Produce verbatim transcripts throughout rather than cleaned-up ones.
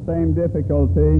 same difficulty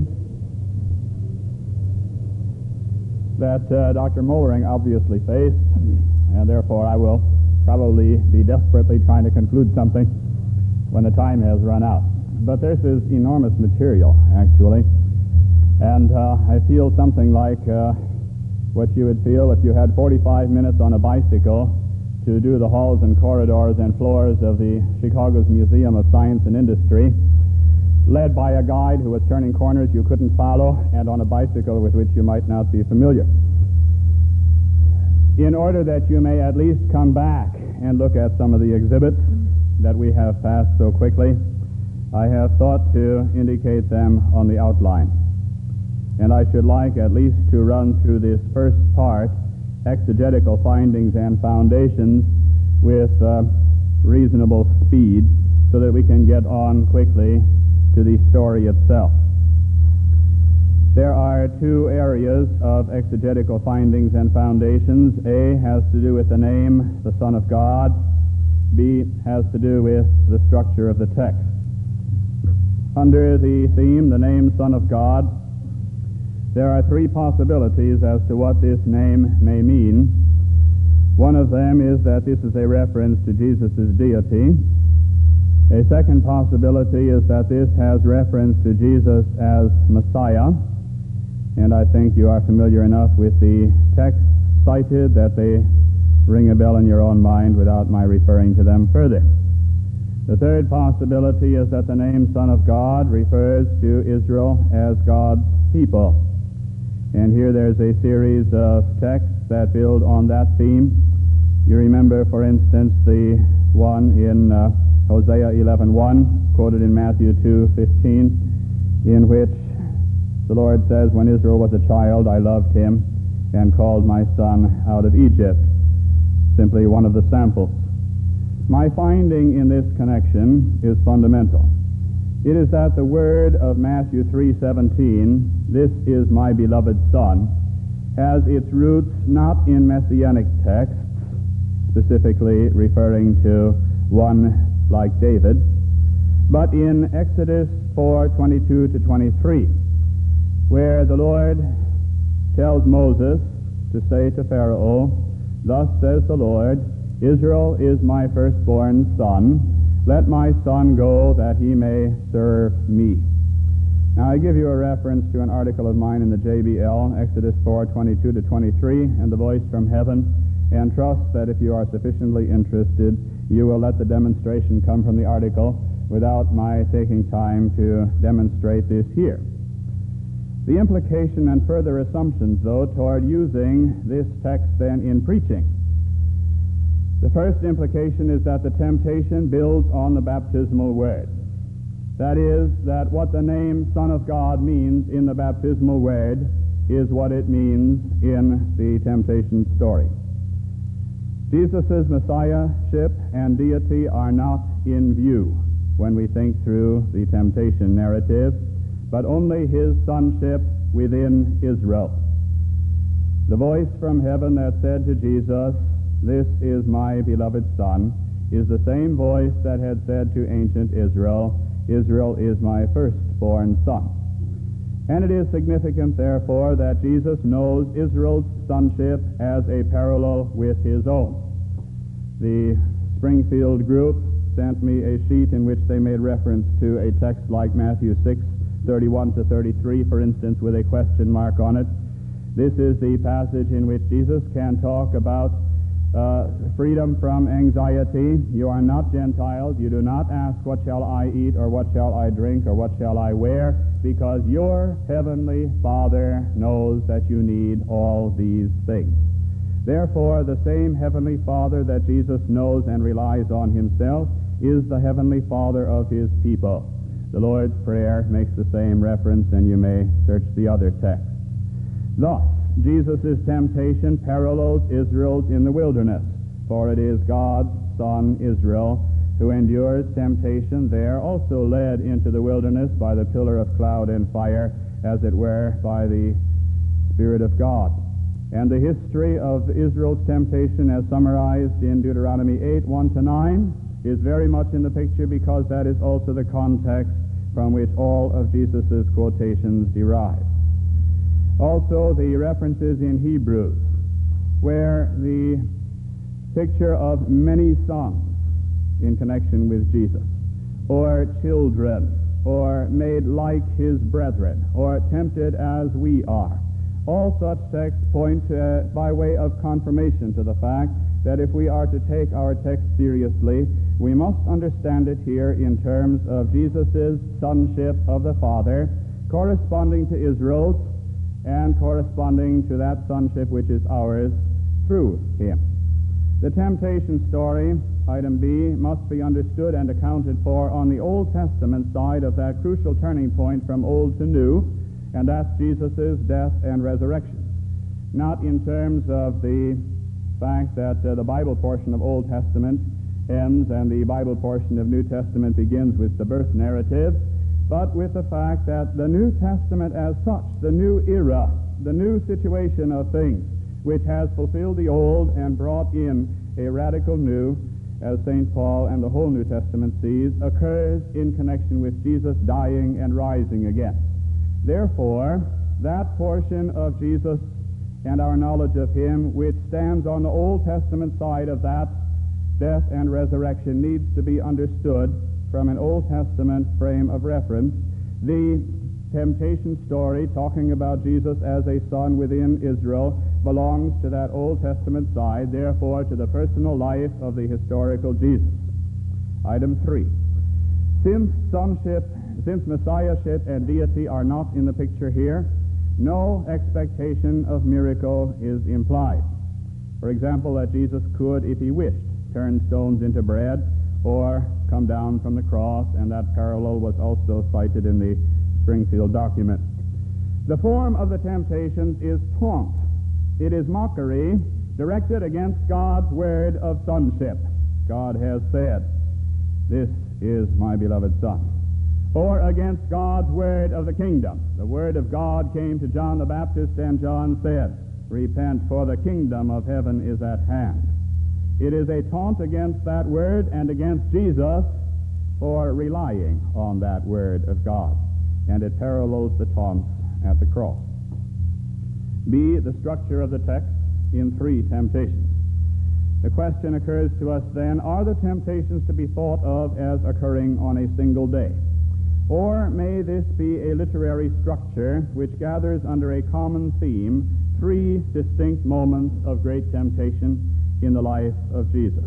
that uh, Doctor Mollering obviously faced, and therefore I will probably be desperately trying to conclude something when the time has run out. But this is enormous material, actually, and uh, I feel something like uh, what you would feel if you had forty-five minutes on a bicycle to do the halls and corridors and floors of the Chicago's Museum of Science and Industry, led by a guide who was turning corners you couldn't follow, and on a bicycle with which you might not be familiar. In order that you may at least come back and look at some of the exhibits that we have passed so quickly, I have thought to indicate them on the outline. And I should like at least to run through this first part, exegetical findings and foundations, with uh, reasonable speed, so that we can get on quickly to the story itself. There are two areas of exegetical findings and foundations. A has to do with the name, the Son of God. B has to do with the structure of the text. Under the theme, the name Son of God, there are three possibilities as to what this name may mean. One of them is that this is a reference to Jesus' deity. A second possibility is that this has reference to Jesus as Messiah, and I think you are familiar enough with the texts cited that they ring a bell in your own mind without my referring to them further. The third possibility is that the name Son of God refers to Israel as God's people, and here there's a series of texts that build on that theme. You remember, for instance, the one in uh, Hosea eleven one, quoted in Matthew two fifteen, in which the Lord says, "When Israel was a child, I loved him and called my son out of Egypt." Simply one of the samples. My finding in this connection is fundamental. It is that the word of Matthew three seventeen, "This is my beloved Son," has its roots not in messianic texts, specifically referring to one like David, but in Exodus four twenty-two to twenty-three, where the Lord tells Moses to say to Pharaoh, "Thus says the Lord, Israel is my firstborn son. Let my son go that he may serve me." Now I give you a reference to an article of mine in the J B L, Exodus four twenty-two to twenty-three, and the voice from heaven, and trust that if you are sufficiently interested, you will let the demonstration come from the article without my taking time to demonstrate this here. The implication and further assumptions, though, toward using this text then in preaching. The first implication is that the temptation builds on the baptismal word. That is, that what the name Son of God means in the baptismal word is what it means in the temptation story. Jesus' messiahship and deity are not in view when we think through the temptation narrative, but only his sonship within Israel. The voice from heaven that said to Jesus, "This is my beloved Son," is the same voice that had said to ancient Israel, "Israel is my firstborn son." And it is significant, therefore, that Jesus knows Israel's sonship as a parallel with his own. The Springfield group sent me a sheet in which they made reference to a text like Matthew six thirty-one to thirty-three, for instance, with a question mark on it. This is the passage in which Jesus can talk about uh, freedom from anxiety. "You are not Gentiles. You do not ask, 'What shall I eat?' or 'What shall I drink?' or 'What shall I wear?' because your heavenly Father knows that you need all these things." Therefore, the same heavenly Father that Jesus knows and relies on himself is the heavenly Father of his people. The Lord's Prayer makes the same reference, and you may search the other texts. Thus, Jesus' temptation parallels Israel's in the wilderness, for it is God's Son, Israel, who endures temptation there, also led into the wilderness by the pillar of cloud and fire, as it were, by the Spirit of God. And the history of Israel's temptation, as summarized in Deuteronomy eight, one to nine, is very much in the picture, because that is also the context from which all of Jesus' quotations derive. Also, the references in Hebrews, where the picture of many sons in connection with Jesus, or children, or made like his brethren, or tempted as we are. All such texts point uh, by way of confirmation to the fact that if we are to take our text seriously, we must understand it here in terms of Jesus' sonship of the Father, corresponding to Israel's, and corresponding to that sonship which is ours through him. The temptation story, item B, must be understood and accounted for on the Old Testament side of that crucial turning point from Old to New, and that's Jesus' death and resurrection. Not in terms of the fact that uh, the Bible portion of Old Testament ends and the Bible portion of New Testament begins with the birth narrative, but with the fact that the New Testament as such, the new era, the new situation of things, which has fulfilled the old and brought in a radical new, as Saint Paul and the whole New Testament sees, occurs in connection with Jesus dying and rising again. Therefore, that portion of Jesus and our knowledge of him which stands on the Old Testament side of that death and resurrection needs to be understood from an Old Testament frame of reference. The temptation story, talking about Jesus as a son within Israel, belongs to that Old Testament side, therefore to the personal life of the historical Jesus. Item three. Since sonship, since messiahship and deity are not in the picture here, no expectation of miracle is implied. For example, that Jesus could, if he wished, turn stones into bread or come down from the cross, and that parallel was also cited in the Springfield document. The form of the temptations is taunt. It is mockery directed against God's word of sonship. God has said, "This is my beloved Son." Or against God's word of the kingdom. The word of God came to John the Baptist, and John said, "Repent, for the kingdom of heaven is at hand." It is a taunt against that word and against Jesus for relying on that word of God. And it parallels the taunts at the cross. B, the structure of the text in three temptations. The question occurs to us then, are the temptations to be thought of as occurring on a single day? Or may this be a literary structure which gathers under a common theme three distinct moments of great temptation in the life of Jesus?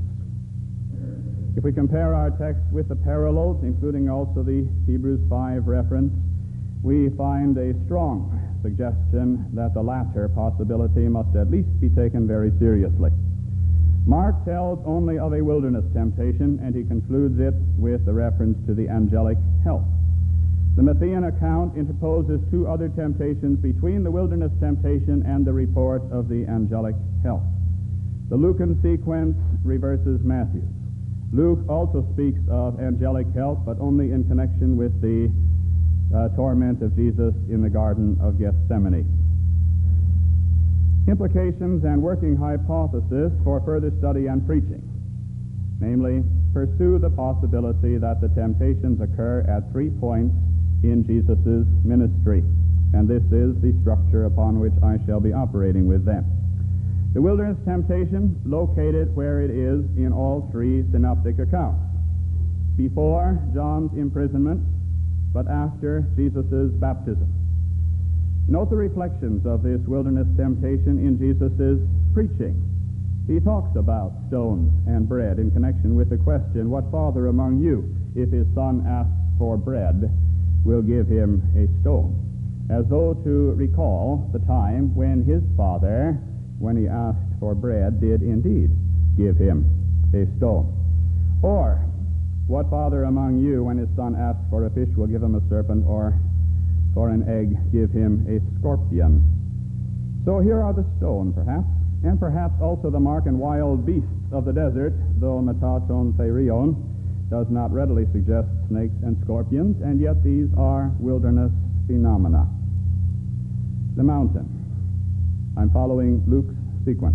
If we compare our text with the parallels, including also the Hebrews five reference, we find a strong suggestion that the latter possibility must at least be taken very seriously. Mark tells only of a wilderness temptation, and he concludes it with the reference to the angelic help. The Matthean account interposes two other temptations between the wilderness temptation and the report of the angelic help. The Lucan sequence reverses Matthew's. Luke also speaks of angelic help, but only in connection with the uh, torment of Jesus in the Garden of Gethsemane. Implications and working hypothesis for further study and preaching. Namely, pursue the possibility that the temptations occur at three points in Jesus' ministry, and this is the structure upon which I shall be operating with them. The wilderness temptation, located where it is in all three synoptic accounts. Before John's imprisonment, but after Jesus' baptism. Note the reflections of this wilderness temptation in Jesus' preaching. He talks about stones and bread in connection with the question, what father among you, if his son asks for bread, will give him a stone? As though to recall the time when his father, when he asked for bread, did indeed give him a stone. Or, what father among you, when his son asks for a fish, will give him a serpent, or for an egg give him a scorpion? So here are the stone, perhaps, and perhaps also the mark and wild beasts of the desert, though metaton therion does not readily suggest snakes and scorpions, and yet these are wilderness phenomena. The mountain. I'm following Luke's sequence.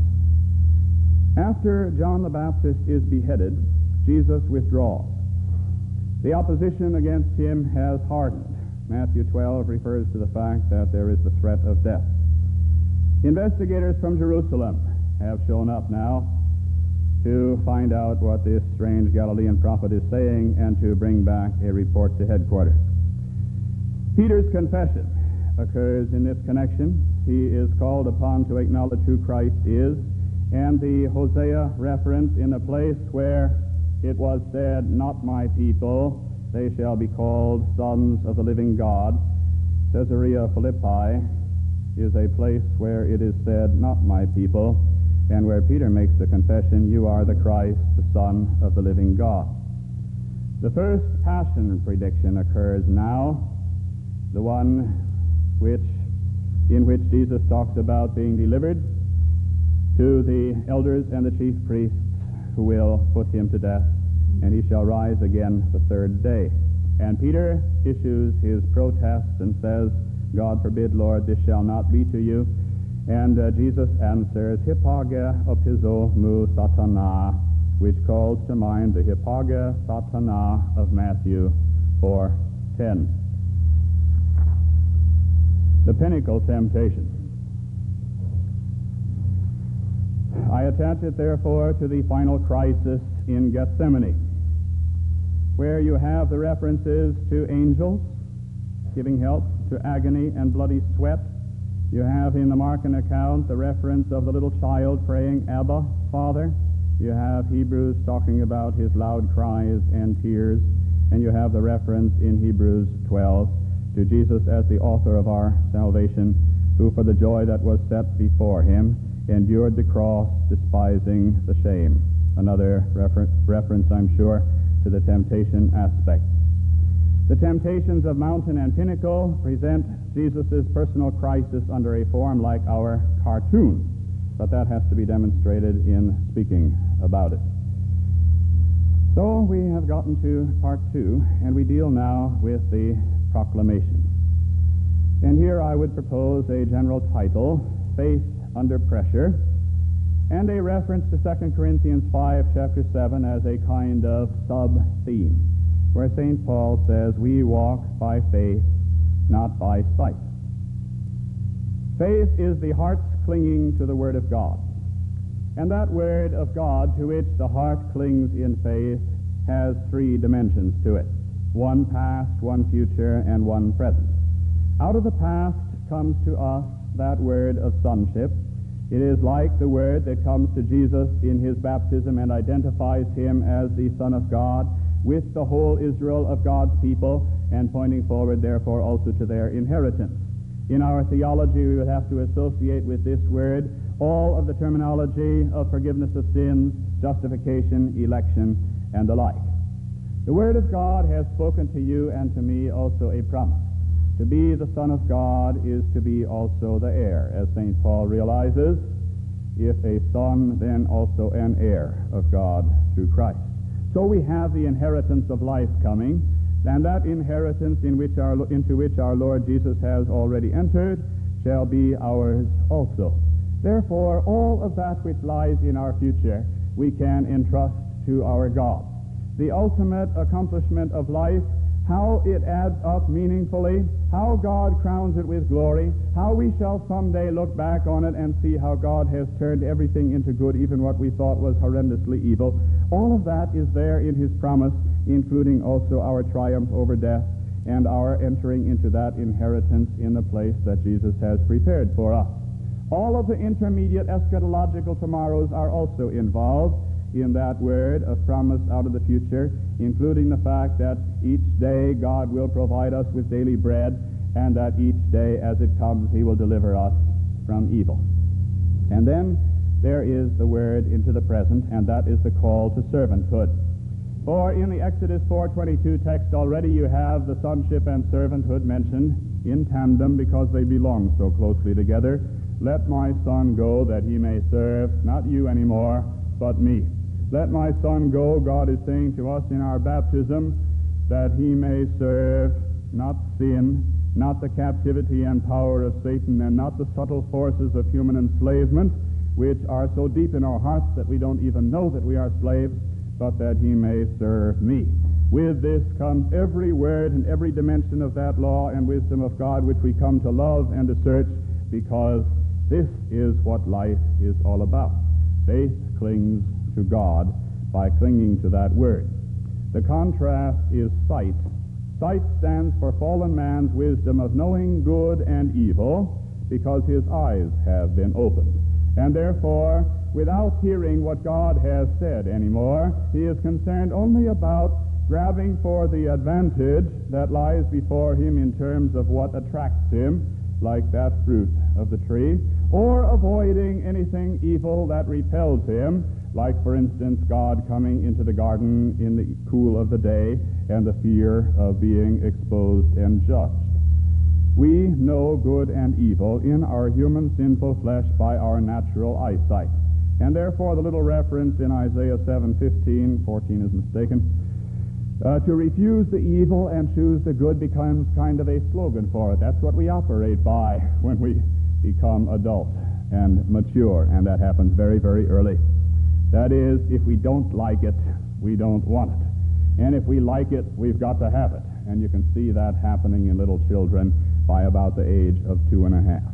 After John the Baptist is beheaded, Jesus withdraws. The opposition against him has hardened. Matthew twelve refers to the fact that there is the threat of death. Investigators from Jerusalem have shown up now to find out what this strange Galilean prophet is saying and to bring back a report to headquarters. Peter's confession occurs in this connection. He is called upon to acknowledge who Christ is, and the Hosea reference in a place where it was said, "Not my people, they shall be called sons of the living God." Caesarea Philippi is a place where it is said, "Not my people," and where Peter makes the confession, "You are the Christ, the Son of the living God." The first passion prediction occurs now, the one which, in which Jesus talks about being delivered to the elders and the chief priests who will put him to death, and he shall rise again the third day. And Peter issues his protest and says, "God forbid, Lord, this shall not be to you." And uh, Jesus answers, "Hypage opizo mu satana," which calls to mind the hypage satana of Matthew four ten. The pinnacle temptation. I attach it, therefore, to the final crisis in Gethsemane, where you have the references to angels giving help, to agony and bloody sweat. You have in the Markan account the reference of the little child praying, "Abba, Father." You have Hebrews talking about his loud cries and tears, and you have the reference in Hebrews twelve to Jesus as the author of our salvation, who for the joy that was set before him endured the cross, despising the shame. Another refer- reference, I'm sure, to the temptation aspect. The temptations of mountain and pinnacle present Jesus' personal crisis under a form like our cartoon, but that has to be demonstrated in speaking about it. So we have gotten to part two, and we deal now with the proclamation. And here I would propose a general title, Faith Under Pressure, and a reference to Second Corinthians five, chapter seven, as a kind of sub-theme, where Saint Paul says, "We walk by faith, not by sight." Faith is the heart's clinging to the Word of God. And that Word of God to which the heart clings in faith has three dimensions to it. One past, one future, and one present. Out of the past comes to us that word of sonship. It is like the word that comes to Jesus in his baptism and identifies him as the Son of God with the whole Israel of God's people, and pointing forward, therefore, also to their inheritance. In our theology, we would have to associate with this word all of the terminology of forgiveness of sins, justification, election, and the like. The Word of God has spoken to you and to me also a promise. To be the Son of God is to be also the heir, as Saint Paul realizes, if a son, then also an heir of God through Christ. So we have the inheritance of life coming, and that inheritance in which our, into which our Lord Jesus has already entered shall be ours also. Therefore, all of that which lies in our future we can entrust to our God. The ultimate accomplishment of life, how it adds up meaningfully, how God crowns it with glory, how we shall someday look back on it and see how God has turned everything into good, even what we thought was horrendously evil. All of that is there in his promise, including also our triumph over death and our entering into that inheritance in the place that Jesus has prepared for us. All of the intermediate eschatological tomorrows are also involved in that word of promise out of the future, including the fact that each day God will provide us with daily bread, and that each day as it comes he will deliver us from evil. And then there is the word into the present, and that is the call to servanthood. For in the Exodus four twenty-two text already you have the sonship and servanthood mentioned in tandem because they belong so closely together. "Let my son go that he may serve, not you anymore, but me." Let my son go, God is saying to us in our baptism, that he may serve not sin, not the captivity and power of Satan, and not the subtle forces of human enslavement, which are so deep in our hearts that we don't even know that we are slaves, but that he may serve me. With this comes every word and every dimension of that law and wisdom of God which we come to love and to search, because this is what life is all about. Faith clings to God by clinging to that word. The contrast is sight. Sight stands for fallen man's wisdom of knowing good and evil, because his eyes have been opened. And therefore, without hearing what God has said anymore, he is concerned only about grabbing for the advantage that lies before him in terms of what attracts him, like that fruit of the tree, or avoiding anything evil that repels him, like, for instance, God coming into the garden in the cool of the day and the fear of being exposed and judged. We know good and evil in our human sinful flesh by our natural eyesight. And therefore the little reference in Isaiah seven fifteen, fourteen is mistaken, Uh, to refuse the evil and choose the good becomes kind of a slogan for it. That's what we operate by when we become adult and mature, and that happens very, very early. That is, if we don't like it, we don't want it. And if we like it, we've got to have it. And you can see that happening in little children by about the age of two and a half.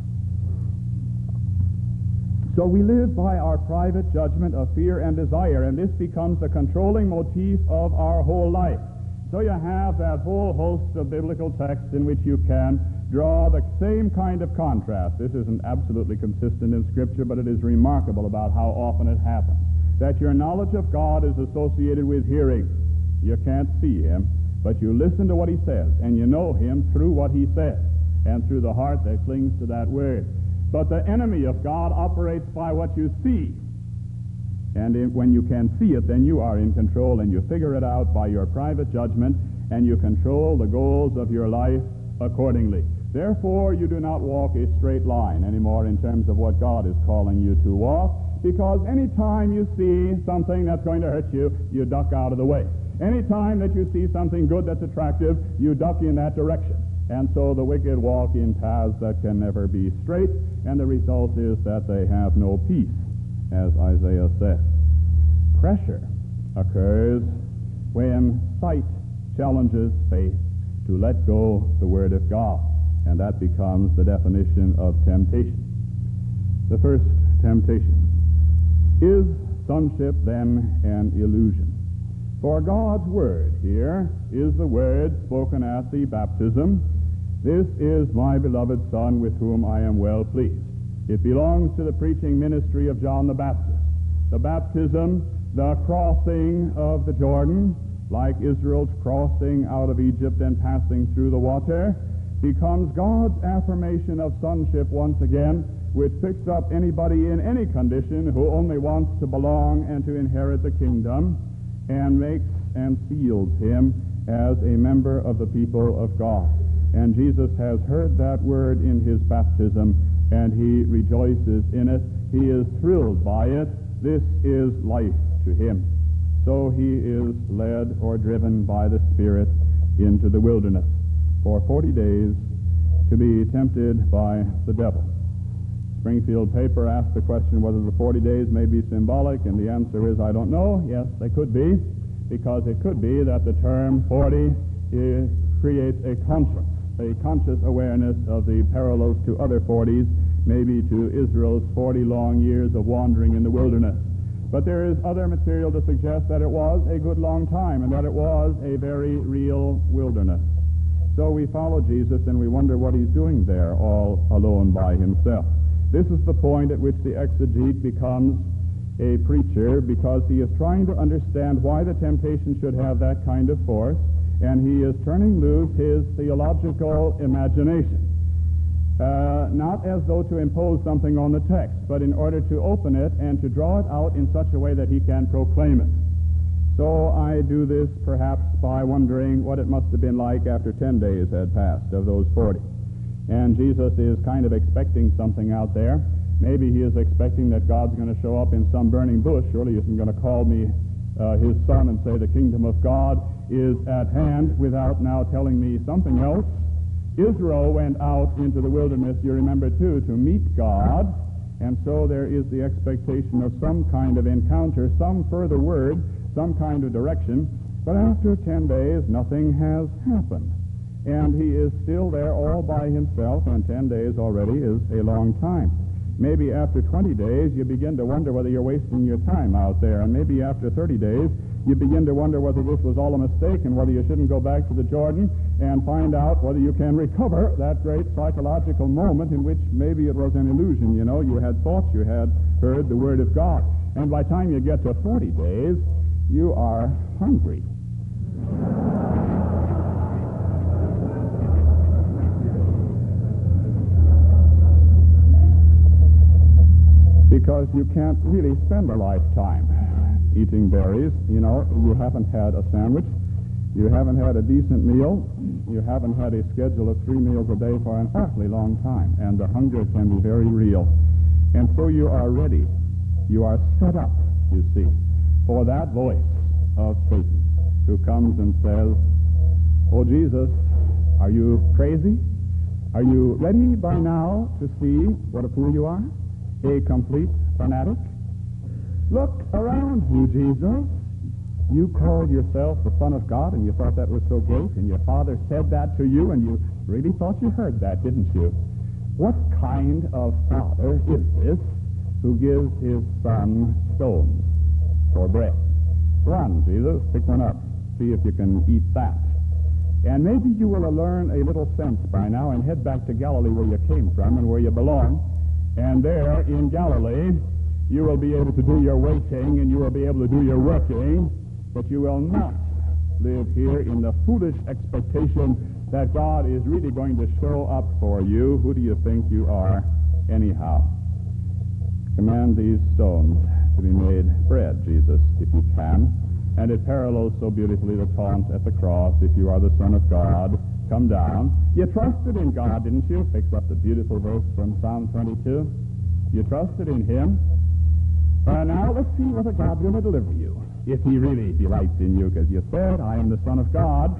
So we live by our private judgment of fear and desire, and this becomes the controlling motif of our whole life. So you have that whole host of biblical texts in which you can draw the same kind of contrast. This isn't absolutely consistent in Scripture, but it is remarkable about how often it happens, that your knowledge of God is associated with hearing. You can't see him, but you listen to what he says, and you know him through what he says, and through the heart that clings to that word. But the enemy of God operates by what you see. And in, when you can see it, then you are in control, and you figure it out by your private judgment, and you control the goals of your life accordingly. Therefore, you do not walk a straight line anymore in terms of what God is calling you to walk, because any time you see something that's going to hurt you, you duck out of the way. Any time that you see something good that's attractive, you duck in that direction. And so the wicked walk in paths that can never be straight, and the result is that they have no peace, as Isaiah said. Pressure occurs when sight challenges faith to let go the Word of God, and that becomes the definition of temptation. The first temptation. Is sonship then an illusion? For God's Word here is the Word spoken at the baptism. This is my beloved Son with whom I am well pleased. It belongs to the preaching ministry of John the Baptist. The baptism, the crossing of the Jordan, like Israel's crossing out of Egypt and passing through the water, becomes God's affirmation of sonship once again, which picks up anybody in any condition who only wants to belong and to inherit the kingdom, and makes and seals him as a member of the people of God. And Jesus has heard that word in his baptism, and he rejoices in it. He is thrilled by it. This is life to him. So he is led or driven by the Spirit into the wilderness for forty days to be tempted by the devil. Springfield paper asked the question whether the forty days may be symbolic, and the answer is, I don't know. Yes, they could be, because it could be that the term forty is, creates a conscience, a conscious awareness of the parallels to other forties, maybe to Israel's forty long years of wandering in the wilderness. But there is other material to suggest that it was a good long time, and that it was a very real wilderness. So we follow Jesus, and we wonder what he's doing there, all alone by himself. This is the point at which the exegete becomes a preacher, because he is trying to understand why the temptation should have that kind of force, and he is turning loose his theological imagination. Uh, not as though to impose something on the text, but in order to open it and to draw it out in such a way that he can proclaim it. So I do this perhaps by wondering what it must have been like after ten days had passed of those forty. And Jesus is kind of expecting something out there. Maybe he is expecting that God's going to show up in some burning bush. Surely he isn't going to call me uh, his son and say the kingdom of God is at hand without now telling me something else. Israel went out into the wilderness, you remember too, to meet God. And so there is the expectation of some kind of encounter, some further word, some kind of direction. But after ten days, nothing has happened. And he is still there all by himself, and ten days already is a long time. Maybe after twenty days, you begin to wonder whether you're wasting your time out there. And maybe after thirty days, you begin to wonder whether this was all a mistake and whether you shouldn't go back to the Jordan and find out whether you can recover that great psychological moment in which maybe it was an illusion. You know, you had thought you had heard the Word of God. And by the time you get to forty days, you are hungry. Because you can't really spend a lifetime eating berries. You know, you haven't had a sandwich, you haven't had a decent meal, you haven't had a schedule of three meals a day for an awfully long time, and the hunger can be very real. And so you are ready, you are set up, you see, for that voice of Satan who comes and says, "Oh Jesus, are you crazy? Are you ready by now to see what a fool you are? A complete fanatic? Look around you, Jesus. You called yourself the Son of God, and you thought that was so great, and your father said that to you, and you really thought you heard that, didn't you? What kind of father is this who gives his son stones for bread? Run, Jesus, pick one up. See if you can eat that. And maybe you will learn a little sense by now and head back to Galilee where you came from and where you belong. And there in Galilee, you will be able to do your waiting and you will be able to do your working, but you will not live here in the foolish expectation that God is really going to show up for you. Who do you think you are anyhow? Command these stones to be made bread, Jesus, if you can. And it parallels so beautifully the taunt at the cross, if you are the Son of God, come down. You trusted in God, didn't you? Picks up the beautiful verse from Psalm twenty-two. You trusted in Him. Uh, now let's see whether God's going to deliver you, if He really delights in you, because you said, I am the Son of God.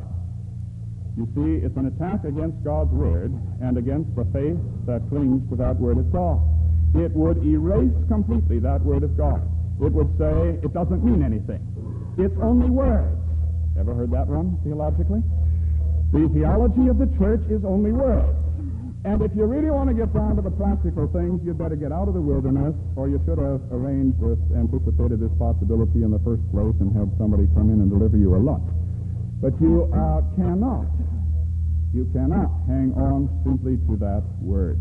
You see, it's an attack against God's Word and against the faith that clings to that Word of God. It would erase completely that Word of God. It would say it doesn't mean anything. It's only words. Ever heard that one theologically? The theology of the church is only words. And if you really want to get down to the practical things, you'd better get out of the wilderness, or you should have arranged this, anticipated this possibility in the first place, and have somebody come in and deliver you a lunch. But you uh, cannot, you cannot hang on simply to that word.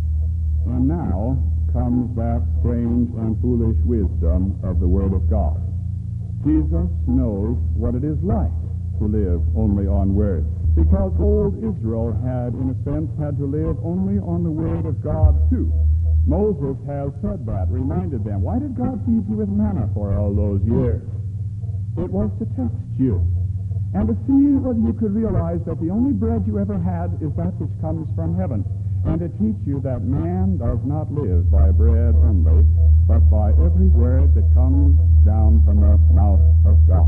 And now comes that strange and foolish wisdom of the Word of God. Jesus knows what it is like to live only on words, because old Israel had, in a sense, had to live only on the Word of God, too. Moses has said that, reminded them, why did God feed you with manna for all those years? It was to test you, and to see whether you could realize that the only bread you ever had is that which comes from heaven, and to teach you that man does not live by bread only, but by every word that comes down from the mouth of God.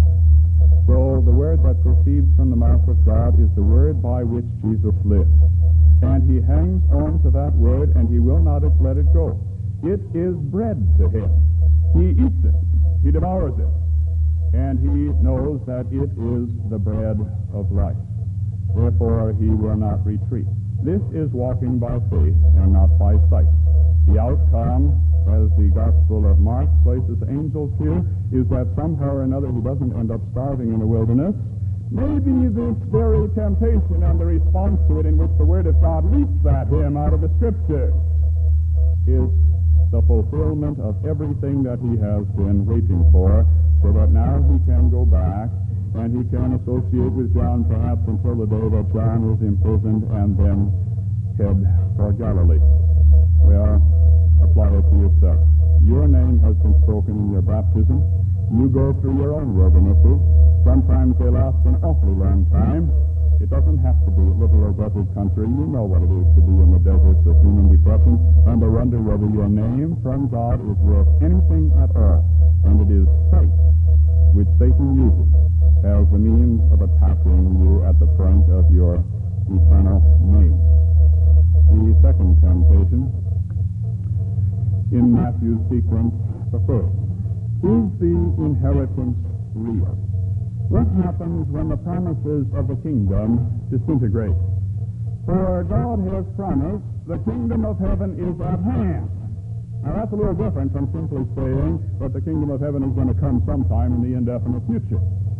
So the word that proceeds from the mouth of God is the word by which Jesus lives. And he hangs on to that word, and he will not let it go. It is bread to him. He eats it. He devours it. And he knows that it is the bread of life. Therefore, he will not retreat. This is walking by faith and not by sight. The outcome, as the Gospel of Mark places angels here, is that somehow or another he doesn't end up starving in the wilderness. Maybe this very temptation and the response to it, in which the Word of God leaps at him out of the Scriptures, is the fulfillment of everything that he has been waiting for, so that now he can go back and he can associate with John perhaps until the day that John is imprisoned and then head for Galilee. Well, apply it to yourself. Your name has been spoken in your baptism. You go through your own wildernesses. Sometimes they last an awfully long time. It doesn't have to be a little or desert country. You know what it is to be in the deserts of human depression and to wonder whether your name from God is worth anything at all. And it is faith which Satan uses as the means of attacking you at the point of your eternal name. The second temptation in Matthew's sequence, the first, is the inheritance real? What happens when the promises of the kingdom disintegrate? For God has promised the kingdom of heaven is at hand. Now that's a little different from simply saying that the kingdom of heaven is going to come sometime in the indefinite future.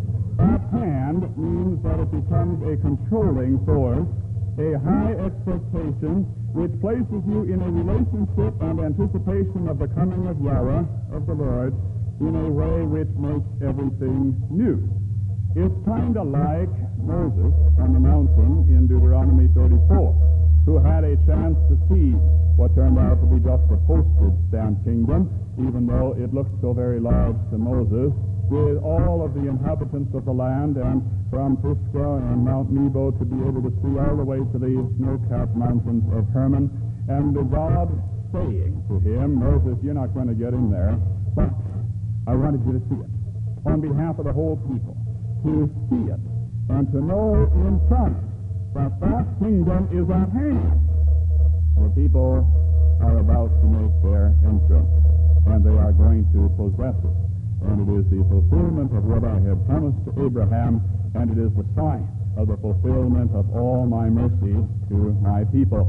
At hand means that it becomes a controlling force, a high expectation, which places you in a relationship and anticipation of the coming of Yahweh, of the Lord, in a way which makes everything new. It's kind of like Moses on the mountain in Deuteronomy thirty-four, who had a chance to see what turned out to be just a postage stamp kingdom, even though it looked so very large to Moses, with all of the inhabitants of the land, and from Pisgah and Mount Nebo to be able to see all the way to the snow-capped mountains of Hermon, and God saying to him, Moses, you're not going to get in there, but I wanted you to see it, on behalf of the whole people, to see it, and to know in front that that kingdom is at hand. The people are about to make their entrance, and they are going to possess it. And it is the fulfillment of what I have promised to Abraham, and it is the sign of the fulfillment of all my mercy to my people.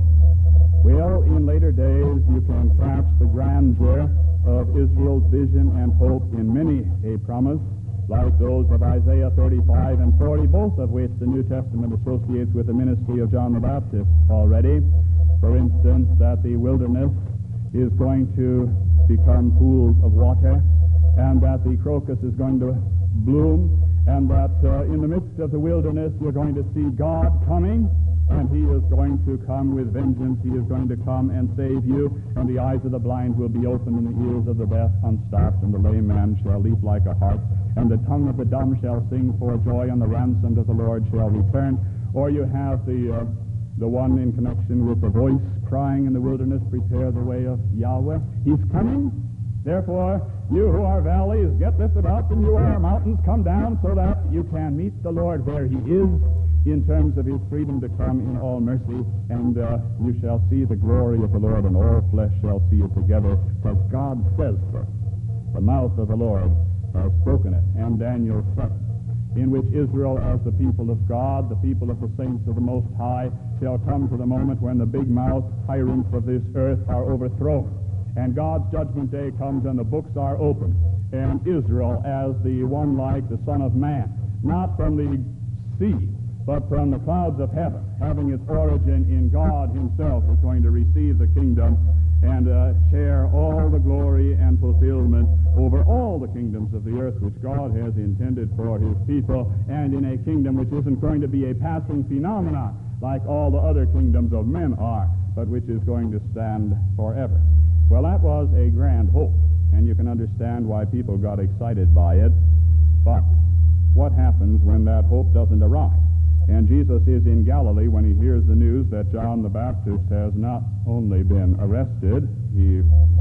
Well, in later days, you can catch the grandeur of Israel's vision and hope in many a promise, like those of Isaiah thirty-five and forty, both of which the New Testament associates with the ministry of John the Baptist already. For instance, that the wilderness is going to become pools of water, and that the crocus is going to bloom, and that uh, in the midst of the wilderness you're going to see God coming, and he is going to come with vengeance. He is going to come and save you, and the eyes of the blind will be opened, and the ears of the deaf unstopped, and the lame man shall leap like a hart, and the tongue of the dumb shall sing for joy, and the ransomed of the Lord shall return. Or you have the uh, the one in connection with the voice crying in the wilderness, prepare the way of Yahweh. He's coming. Therefore, you who are valleys, get lifted up, and you who are mountains, come down, so that you can meet the Lord where he is, in terms of his freedom to come in all mercy, and uh, you shall see the glory of the Lord, and all flesh shall see it together, because God says so. The mouth of the Lord has spoken it. And Daniel seven, in which Israel, as the people of God, the people of the saints of the Most High, shall come to the moment when the big-mouthed tyrants of this earth are overthrown, and God's judgment day comes, and the books are opened, and Israel, as the one like the Son of Man, not from the sea, but from the clouds of heaven, having its origin in God himself, is going to receive the kingdom and uh, share all the glory and fulfillment over all the kingdoms of the earth which God has intended for his people, and in a kingdom which isn't going to be a passing phenomenon like all the other kingdoms of men are, but which is going to stand forever. Well, that was a grand hope, and you can understand why people got excited by it. But what happens when that hope doesn't arrive? And Jesus is in Galilee when he hears the news that John the Baptist has not only been arrested, he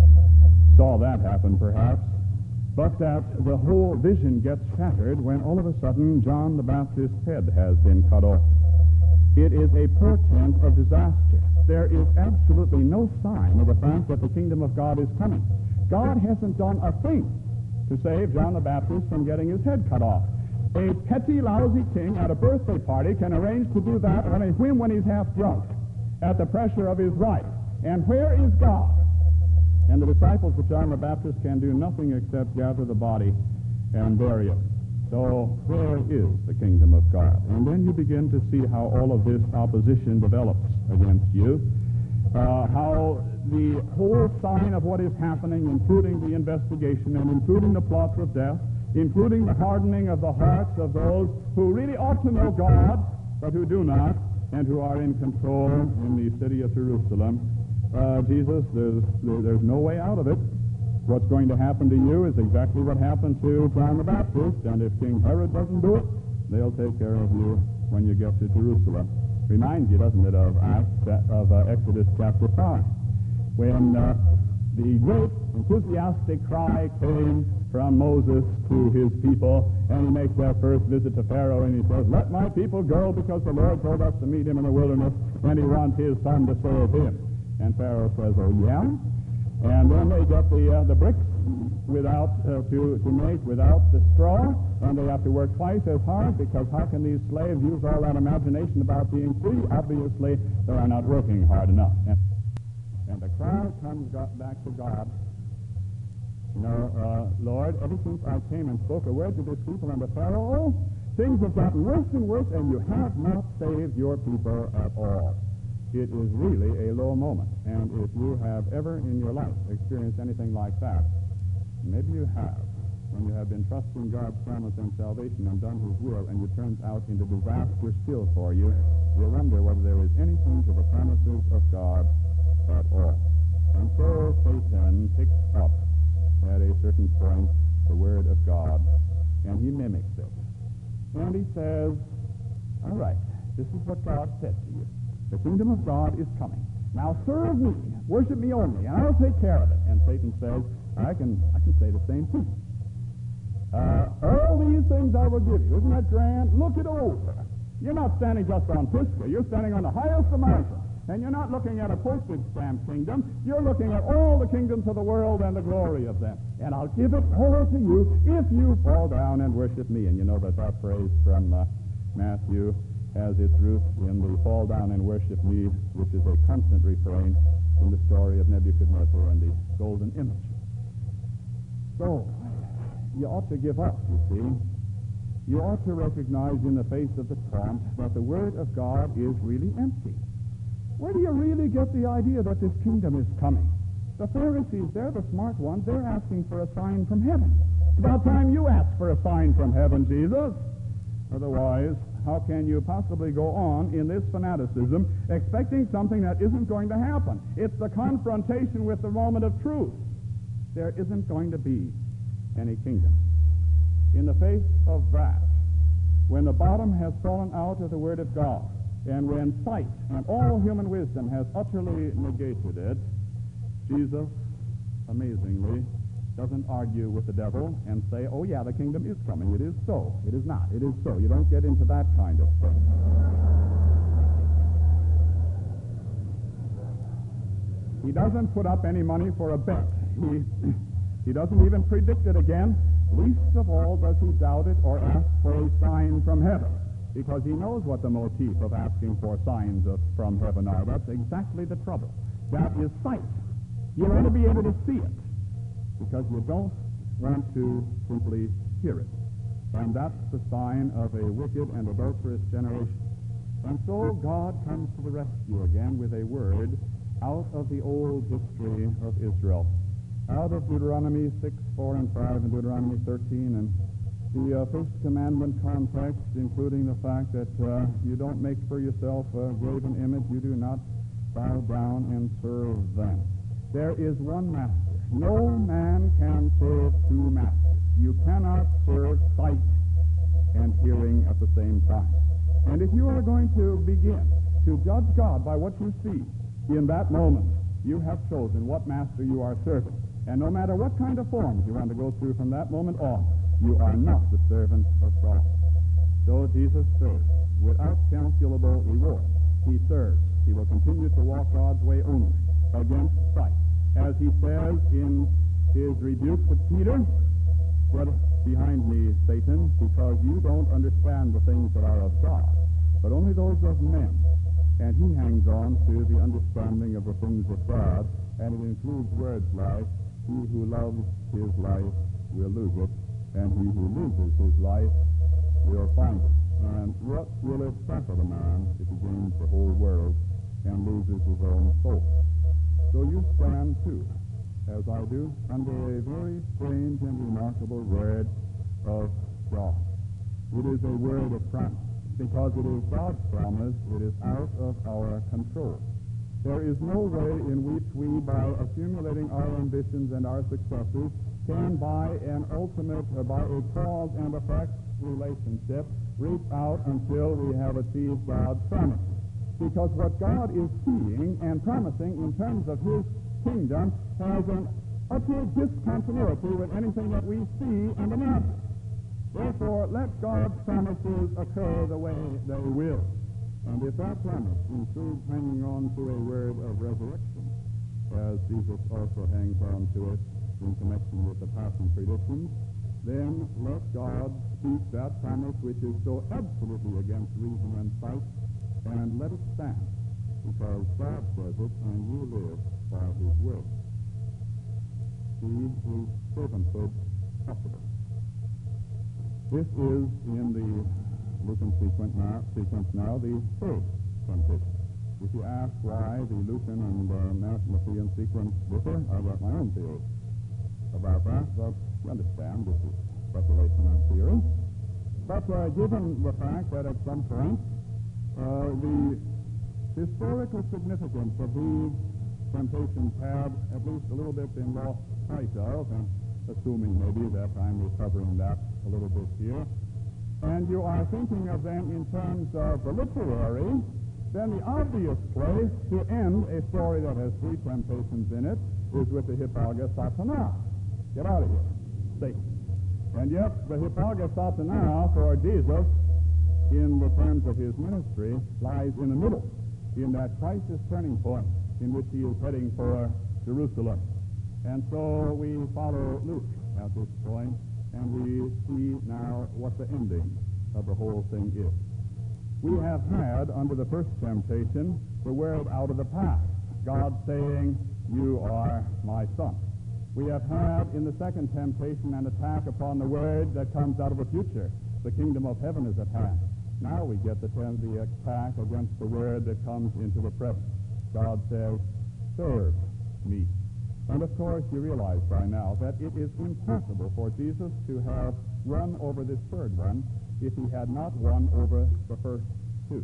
saw that happen perhaps, but that the whole vision gets shattered when all of a sudden John the Baptist's head has been cut off. It is a portent of disaster. There is absolutely no sign of the fact that the kingdom of God is coming. God hasn't done a thing to save John the Baptist from getting his head cut off. A petty, lousy king at a birthday party can arrange to do that on a whim when he's half drunk, at the pressure of his wife. And where is God? And the disciples of John the Baptist can do nothing except gather the body and bury it. So where is the kingdom of God? And then you begin to see how all of this opposition develops against you, uh, how the whole sign of what is happening, including the investigation and including the plots of death, including the hardening of the hearts of those who really ought to know God, but who do not, and who are in control in the city of Jerusalem. Uh, Jesus, there's, there's no way out of it. What's going to happen to you is exactly what happened to John the Baptist, and if King Herod doesn't do it, they'll take care of you when you get to Jerusalem. Reminds you, doesn't it, of Acts, of uh, Exodus chapter five, when uh, the great enthusiastic cry came from Moses to his people, and he makes that first visit to Pharaoh, and he says, let my people go, because the Lord told us to meet him in the wilderness, and he wants his son to save him. And Pharaoh says, oh yeah? And then they get the uh, the bricks without uh, to, to make without the straw, and they have to work twice as hard, because how can these slaves use all that imagination about being free? Obviously, they are not working hard enough. And, and the crowd comes back to God. You know, uh, Lord, ever since I came and spoke a word to this people and the Pharaoh, things have gotten worse and worse, and you have not saved your people at all. It is really a low moment. And if you have ever in your life experienced anything like that, maybe you have, when you have been trusting God's promise and salvation and done His will, and it turns out into disaster still for you, you wonder whether there is anything to the promises of God at all. And so Satan picks up at a certain point the Word of God, and he mimics it. And he says, all right, this is what God said to you. The kingdom of God is coming. Now serve me, worship me only, and I'll take care of it. And Satan says, I can I can say the same thing. Uh, all these things I will give you. Isn't that grand? Look it over. You're not standing just on Pisgah. You're standing on the highest of mountains. And you're not looking at a postage stamp kingdom. You're looking at all the kingdoms of the world and the glory of them. And I'll give it all to you if you fall down and worship me. And you know that that phrase from uh, Matthew has its roots in the fall down and worship me, which is a constant refrain in the story of Nebuchadnezzar and the golden image. So, you ought to give up, you see. You ought to recognize in the face of the taunt that the Word of God is really empty. Where do you really get the idea that this kingdom is coming? The Pharisees, they're the smart ones. They're asking for a sign from heaven. It's about time you ask for a sign from heaven, Jesus. Otherwise, how can you possibly go on in this fanaticism expecting something that isn't going to happen? It's the confrontation with the moment of truth. There isn't going to be any kingdom. In the face of that, when the bottom has fallen out of the Word of God, and when sight and all human wisdom has utterly negated it, Jesus, amazingly, doesn't argue with the devil and say, oh yeah, the kingdom is coming. It is so. It is not. It is so. You don't get into that kind of thing. He doesn't put up any money for a bet. He, he doesn't even predict it again. Least of all does he doubt it or ask for a sign from heaven, because he knows what the motif of asking for signs of, from heaven are. That's exactly the trouble. That is sight. You want to be able to see it, because you don't want to simply hear it. And that's the sign of a wicked and adulterous generation. And so God comes to the rescue again with a word out of the old history of Israel. Out of Deuteronomy six, four, and five, and Deuteronomy thirteen, and the uh, first commandment context, including the fact that uh, you don't make for yourself a graven image, you do not bow down and serve them. There is one master. No man can serve two masters. You cannot serve sight and hearing at the same time. And if you are going to begin to judge God by what you see in that moment, you have chosen what master you are serving. And no matter what kind of forms you want to go through from that moment on, you are not the servant of God. So Jesus serves without calculable reward. He serves. He will continue to walk God's way only against sight. As he says in his rebuke to Peter, get behind me, Satan, because you don't understand the things that are of God, but only those of men. And he hangs on to the understanding of the things of God, and it includes words like, he who loves his life will lose it, and he who loses his life will find it. And what will it profit a man if he gains the whole world and loses his own soul? So you stand too, as I do, under a very strange and remarkable word of God. It is a word of promise. Because it is God's promise, it is out of our control. There is no way in which we, by accumulating our ambitions and our successes, can by an ultimate, or by a cause and effect relationship, reach out until we have achieved God's promise. Because what God is seeing and promising in terms of His kingdom has an utter discontinuity with anything that we see and imagine. Therefore, let God's promises occur the way they will. And if that promise includes hanging on to a word of resurrection, as Jesus also hangs on to it, in connection with the passing predictions, then let God speak that promise which is so absolutely against reason and sight, and let it stand, because God says it, and you live by his word. See his servanthood possible. This is, in the Lucan sequence now, sequence now the third temptation. If you ask why the Lucan and uh, Matthean sequence differ, I've got my own theory about that. But you understand, this is speculation and theory. But uh, given the fact that at some point uh, the historical significance of these temptations have at least a little bit been lost sight of, and assuming maybe that I'm recovering that a little bit here, and you are thinking of them in terms of the literary, then the obvious place to end a story that has three temptations in it is with the Hypaga Satana. Get out of here. Satan. And yet, the Hypaga Satana for Jesus, in the terms of his ministry, lies in the middle, in that crisis turning point in which he is heading for Jerusalem. And so we follow Luke at this point, and we see now what the ending of the whole thing is. We have had, under the first temptation, the word out of the past, God saying, you are my son. We have had, in the second temptation, an attack upon the word that comes out of the future. The kingdom of heaven is at hand. Now we get the, the attack against the word that comes into the present. God says, serve me. And of course, you realize by now that it is impossible for Jesus to have run over this third one if he had not won over the first two.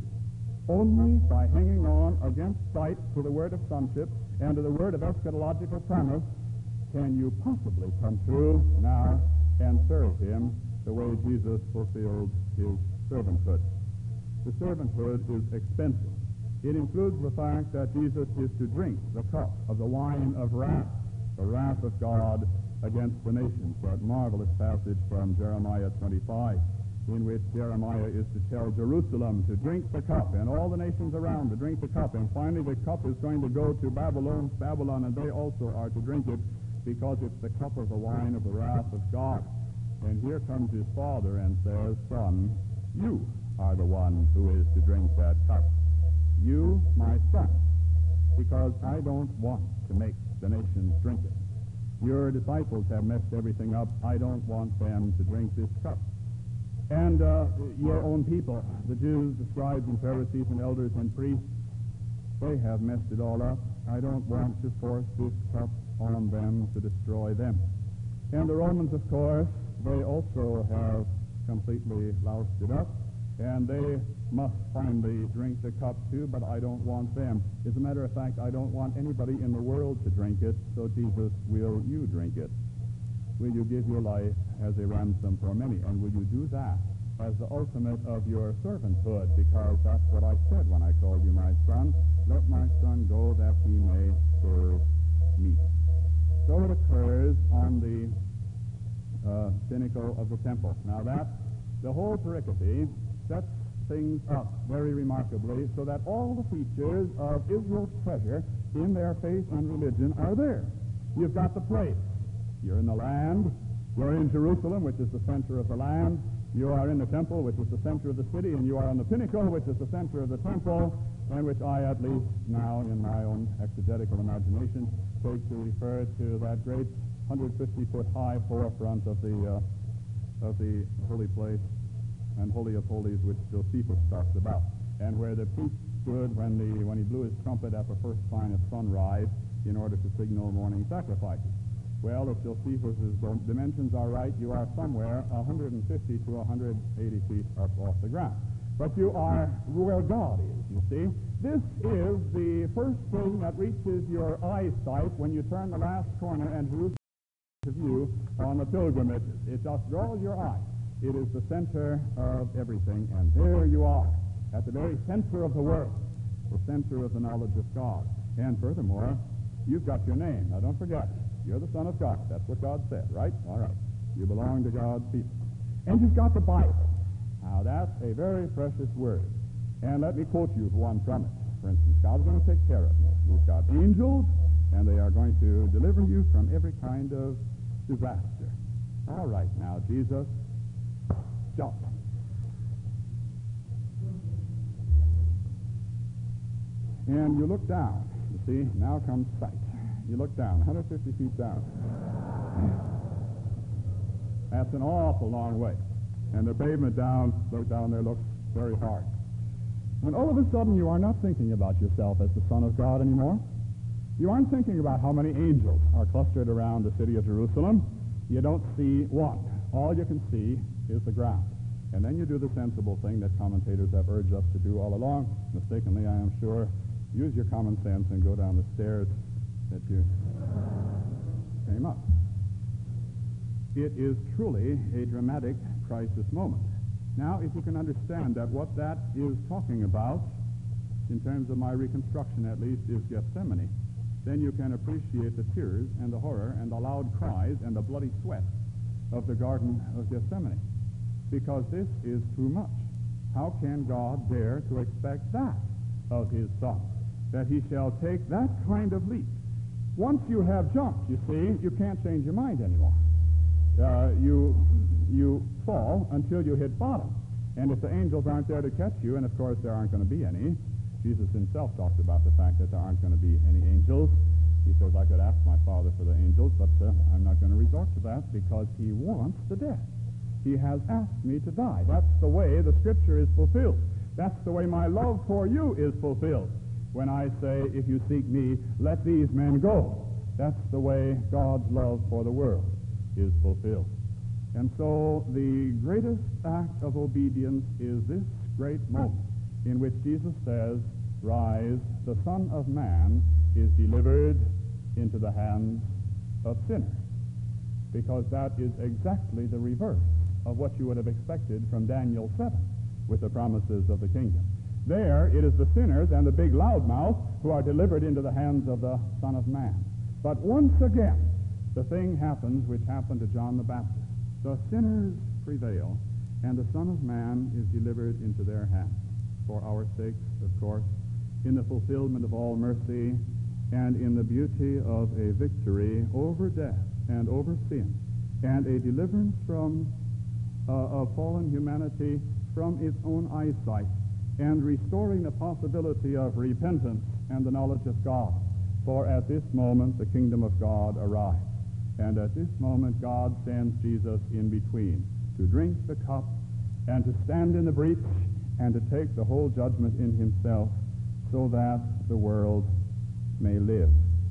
Only by hanging on against sight to the word of sonship and to the word of eschatological promise can you possibly come through now and serve him the way Jesus fulfilled his servanthood. The servanthood is expensive. It includes the fact that Jesus is to drink the cup of the wine of wrath, the wrath of God against the nations. That marvelous passage from Jeremiah twenty-five, in which Jeremiah is to tell Jerusalem to drink the cup, and all the nations around to drink the cup, and finally the cup is going to go to Babylon, Babylon, and they also are to drink it, because it's the cup of the wine of the wrath of God. And here comes his father and says, son, you are the one who is to drink that cup. You, my son, because I don't want to make the nations drink it. Your disciples have messed everything up. I don't want them to drink this cup. And uh, your own people, the Jews, the scribes and Pharisees and elders and priests, they have messed it all up. I don't want to force this cup on them to destroy them. And the Romans, of course, they also have completely loused it up, and they must finally drink the cup too, but I don't want them. As a matter of fact, I don't want anybody in the world to drink it, so Jesus, will you drink it? Will you give your life as a ransom for many? And will you do that as the ultimate of your servanthood? Because that's what I said when I called you my son. Let my son go that he may serve me. So it occurs on the uh, pinnacle of the temple. Now that, the whole pericope sets things up very remarkably so that all the features of Israel's treasure in their faith and religion are there. You've got the place. You're in the land. You're in Jerusalem, which is the center of the land. You are in the temple, which is the center of the city, and you are on the pinnacle, which is the center of the temple, and which I, at least now in my own exegetical imagination, take to refer to that great one hundred fifty foot high forefront of the uh, of the holy place and Holy of Holies, which Josephus talks about, and where the priest stood when the when he blew his trumpet at the first sign of sunrise in order to signal morning sacrifices. Well, if Josephus's dimensions are right, you are somewhere one hundred fifty to one hundred eighty feet up off the ground. But you are where God is, you see. This is the first thing that reaches your eyesight when you turn the last corner and Jerusalem to view on the pilgrimages. It just draws your eye. It is the center of everything, and there you are, at the very center of the world, the center of the knowledge of God. And furthermore, you've got your name. Now, don't forget, you're the Son of God. That's what God said, right? All right. You belong to God's people. And you've got the Bible. Now, that's a very precious word. And let me quote you one from it. For instance, God's going to take care of you. You've got angels, and they are going to deliver you from every kind of disaster. All right, now, Jesus, jump. And you look down. You see, now comes sight. You look down, one hundred fifty feet down. That's an awful long way. And the pavement down, look down there, looks very hard. And all of a sudden, you are not thinking about yourself as the Son of God anymore. You aren't thinking about how many angels are clustered around the city of Jerusalem. You don't see one. All you can see is the ground. And then you do the sensible thing that commentators have urged us to do all along, mistakenly, I am sure. Use your common sense and go down the stairs that you came up. It is truly a dramatic crisis moment. Now, if you can understand that what that is talking about, in terms of my reconstruction at least, is Gethsemane, then you can appreciate the tears and the horror and the loud cries and the bloody sweat of the Garden of Gethsemane. Because this is too much. How can God dare to expect that of his Son? That he shall take that kind of leap. Once you have jumped, you see, you can't change your mind anymore. Uh, you you fall until you hit bottom. And if the angels aren't there to catch you, and of course there aren't going to be any, Jesus himself talked about the fact that there aren't going to be any angels. He says, I could ask my Father for the angels, but uh, I'm not going to resort to that because he wants the dead. He has asked me to die. That's the way the Scripture is fulfilled. That's the way my love for you is fulfilled. When I say, if you seek me, let these men go. That's the way God's love for the world is fulfilled. And so the greatest act of obedience is this great moment in which Jesus says, rise, the Son of Man is delivered into the hands of sinners. Because that is exactly the reverse of what you would have expected from Daniel seven with the promises of the kingdom. There, it is the sinners and the big loudmouth who are delivered into the hands of the Son of Man. But once again, the thing happens which happened to John the Baptist. The sinners prevail, and the Son of Man is delivered into their hands. For our sakes, of course, in the fulfillment of all mercy, and in the beauty of a victory over death and over sin, and a deliverance from uh, of fallen humanity from its own eyesight, and restoring the possibility of repentance and the knowledge of God. For at this moment the kingdom of God arrives. And at this moment God sends Jesus in between to drink the cup and to stand in the breach and to take the whole judgment in himself so that the world may live.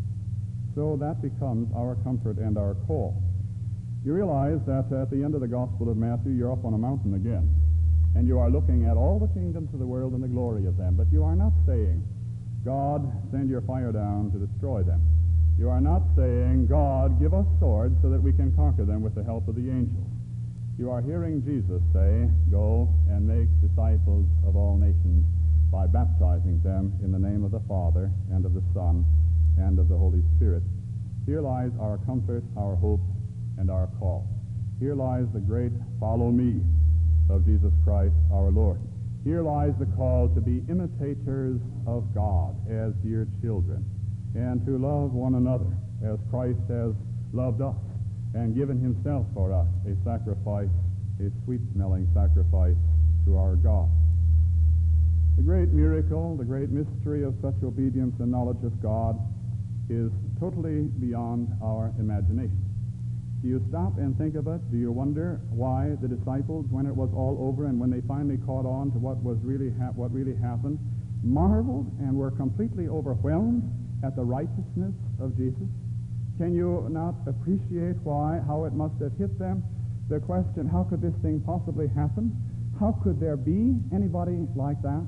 So that becomes our comfort and our call. You realize that at the end of the Gospel of Matthew, you're up on a mountain again, and you are looking at all the kingdoms of the world and the glory of them, but you are not saying, God, send your fire down to destroy them. You are not saying, God, give us swords so that we can conquer them with the help of the angels. You are hearing Jesus say, go and make disciples of all nations by baptizing them in the name of the Father and of the Son and of the Holy Spirit. Here lies our comfort, our hope, and our call. Here lies the great follow me of Jesus Christ our Lord. Here lies the call to be imitators of God as dear children, and to love one another as Christ has loved us and given himself for us, a sacrifice, a sweet-smelling sacrifice to our God. The great miracle, the great mystery of such obedience and knowledge of God is totally beyond our imagination. Do you stop and think of it? Do you wonder why the disciples, when it was all over and when they finally caught on to what was really ha- what really happened, marveled and were completely overwhelmed at the righteousness of Jesus? Can you not appreciate why, how it must have hit them? The question, how could this thing possibly happen? How could there be anybody like that?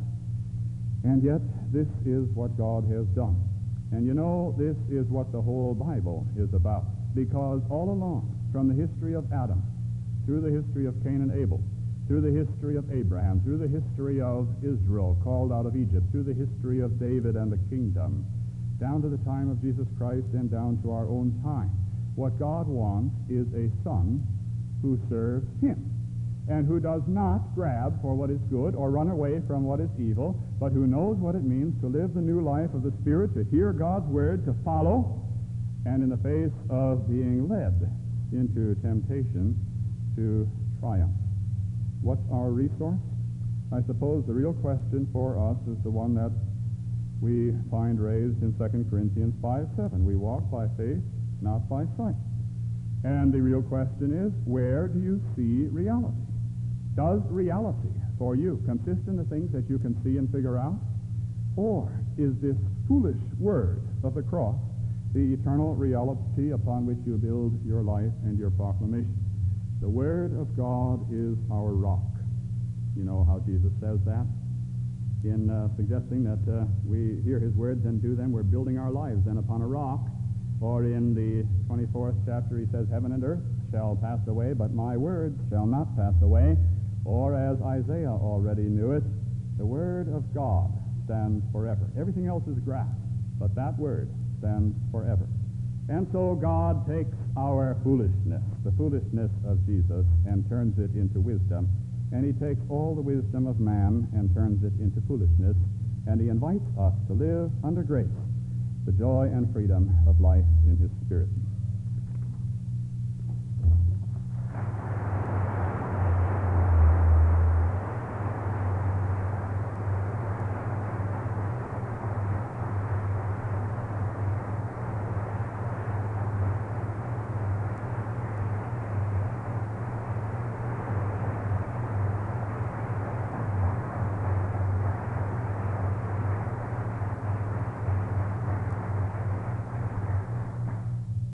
And yet, this is what God has done. And you know, this is what the whole Bible is about. Because all along, from the history of Adam, through the history of Cain and Abel, through the history of Abraham, through the history of Israel called out of Egypt, through the history of David and the kingdom, down to the time of Jesus Christ and down to our own time, what God wants is a son who serves him. and who does not grab for what is good or run away from what is evil, but who knows what it means to live the new life of the Spirit, to hear God's word, to follow, and in the face of being led into temptation, to triumph. What's our resource? I suppose the real question for us is the one that we find raised in Second Corinthians five seven. We walk by faith, not by sight. And the real question is, where do you see reality? Does reality for you consist in the things that you can see and figure out? Or is this foolish word of the cross the eternal reality upon which you build your life and your proclamation? The Word of God is our rock. You know how Jesus says that? In uh, suggesting that uh, we hear his words and do them, we're building our lives then upon a rock. Or in the twenty-fourth chapter, he says, heaven and earth shall pass away, but my words shall not pass away. Or as Isaiah already knew it, the word of God stands forever. Everything else is grass, but that word stands forever. And so God takes our foolishness, the foolishness of Jesus, and turns it into wisdom. And he takes all the wisdom of man and turns it into foolishness. And he invites us to live under grace, the joy and freedom of life in his Spirit.